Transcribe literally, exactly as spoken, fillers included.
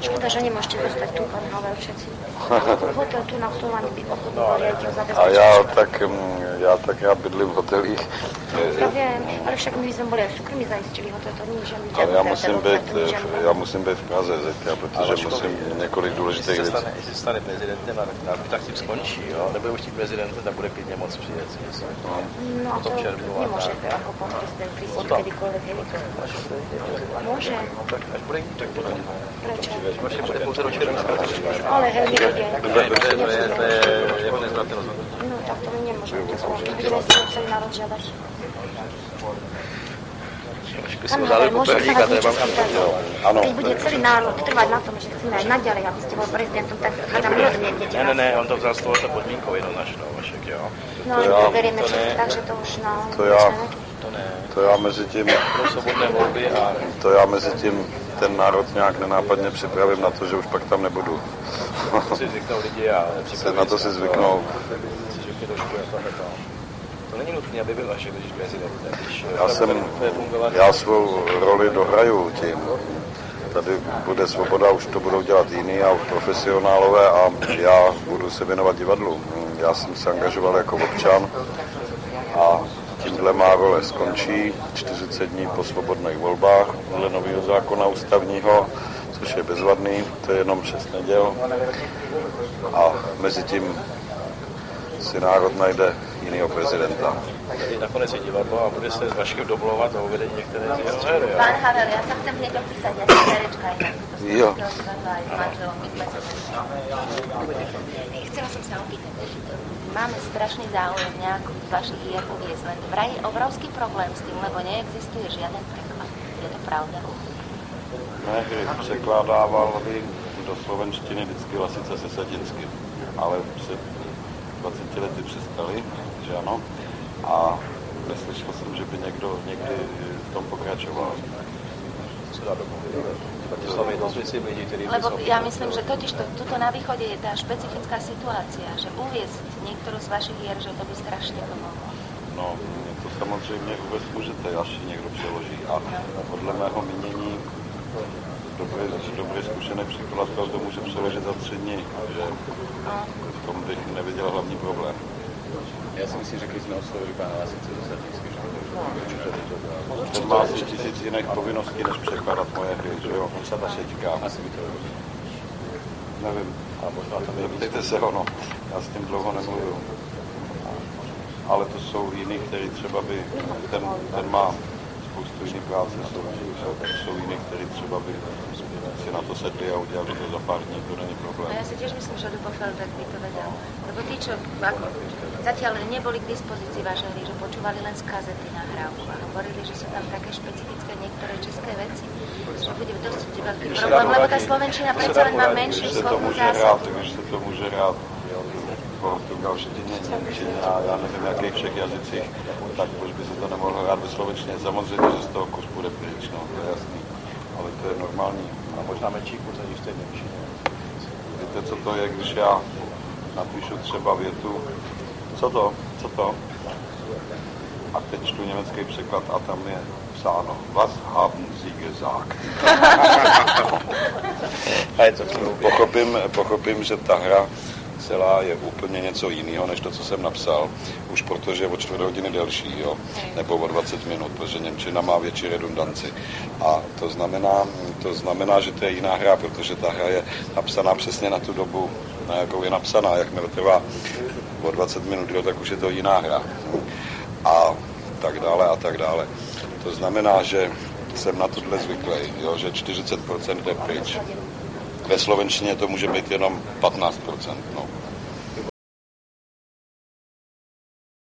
Škoda, že nemôžete dostať tú Kornhové všetci. Hotel tu na Slovani by ochotný bol riaditeľ zabezpečenia. A já tak, já tak já bydlím v hotelích. Ja viem, ale však my sme boli aj v súkromí zaistili hotel, to nie je žiadny Ale já musím být, já musím být v Praze, Zetka, protože musím několik důležitých věcí. Jestli se stane prezidentem a tak tím skončí, jo, nebude už tím prezidentem, tak bude klidně moc přijet. No a to nemôže ako pán prezident prísť kedykoľvek helikom. Môže. Až bude tak potom. Prečo? Vaše bude pouze do Červenska. Ale heli ide. To je jeho nezvratné rozhodnutí. No tak to my nemôžeme. Keby sme si museli národ žiadať. Pán Havel, môžem sa vás niečo spýtať? Keď bude celý národ trvať na tom, že chceme aj naďalej, aby ste bol prezidentom, tak hádam neodmietnete. Ne, ne, ne, on to vzal z tohoto podmínkou jednoznačnou, Vašek, jo. No, ale to berieme všetci tak, že to už no... To já, to ne. To já mezi tím... Pro svobodné volby a... To já mezi tím ten národ nějak nenápadně připravím na to, že už pak tam nebudu. To si zvyknou lidi a... Se na to si zvyknou. Si zvykne trošku jako to. To není nutné, aby byl Vašek, když prezidentem. Já jsem, já svou roli dohraju tím. Tady bude svoboda, už to budou dělat jiní a už profesionálové a já budu se věnovat divadlu. Já jsem se angažoval jako občan a tímhle má role skončí čtyřicet dní po svobodných volbách podle nového zákona ústavního, což je bezvadný, to je jenom šest neděl. A mezi tím si národ najde jinýho prezidenta. Nakonec je divadlo a bude se s Vaškem domlouvat o uvedení některé z jeho hry. Pán Havel, ja sa chcem hneď opísať, ja som herečka inak. Jo. Chcela som sa opýtať, máme strašný záujem nejakú z vašich hier uviesť, len vraj je obrovský problém s tým, lebo neexistuje žiaden preklad. Je to pravda? Mé hry překládávali do slovenštiny vždycky Lasice Sesadinsky, ale před dvaceti lety přestali, že ano, a neslyšel jsem, že by někdo někdy v tom pokračoval. Co dá do Bratislava je dosť vecí ľudí, ktorí... Lebo ja myslím, že totiž to, tuto na východe je tá špecifická situácia, že uviesť niektorú z vašich hier, že to by strašne pomohlo. No, to samozřejmě uvést můžete, až ji někdo přeloží. A podle mého mínění dobrý, dobrý zkušený překladatel to může přeložit za tři dny, že v tom bych neviděl hlavní problém. Ja si myslím, že keď sme oslovili pána Lasice do Satinsky, že to má asi tisíc jiných povinností, než překládat moje hry, že jo, on se ta šeťka. Asi by to robil. Nevím, a možná tam zeptejte se ho, no, já s tím dlouho nemluvil. Ale to jsou jiní, který třeba by, ten, ten má spoustu jiných práce, jsou, jsou, jsou jiní, který třeba by si na to sedli a udělali to za pár dní, to není problém. A ja si tiež myslím, že Ľubo Feldberg by to vedel. Lebo tí, čo ako, zatiaľ neboli k dispozícii vaše hry, že počúvali len z kazety nahrávku a hovorili, že sú tam také špecifické niektoré české veci, že bude dosť veľký problém, lebo tá slovenčina predsa len má menšiu slovnú zásobu. Když se to může hrát v portugalštině, němčině a já nevím, jakých všech jazycích, tak proč by se to nemohlo hrát ve slovenštině. Samozřejmě, že z toho kus bude pryč, no, to je jasný, ale to je normální. A možná menší kurz, než v té němčině. Víte, co to je, když já napíšu třeba větu, co to, co to? A teď čtu německý překlad a tam je psáno, was haben Sie gesagt? pochopím, pochopím, že ta hra celá je úplně něco jiného, než to, co jsem napsal, už protože je o čtvrt hodiny delší, jo? Nebo o dvacet minut, protože němčina má větší redundanci. A to znamená, to znamená, že to je jiná hra, protože ta hra je napsaná přesně na tu dobu, na jakou je napsaná, jakmile trvá o dvacet minut, jo, tak už je to jiná hra. A tak dále a tak dále. To znamená, že jsem na tohle zvyklý, jo, že čtyřicet procent jde pryč. Ve slovenštině to může být jenom patnáct procent, no.